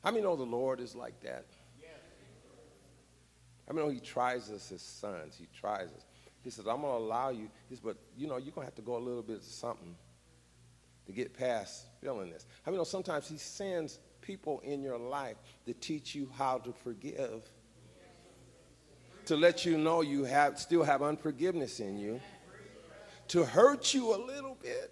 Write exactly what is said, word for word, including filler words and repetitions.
How many know the Lord is like that? I mean, he tries us as sons. He tries us. He says, I'm going to allow you. He says, but, you know, you're going to have to go a little bit of something to get past feeling this. I mean, you know, sometimes he sends people in your life to teach you how to forgive, to let you know you have still have unforgiveness in you, to hurt you a little bit,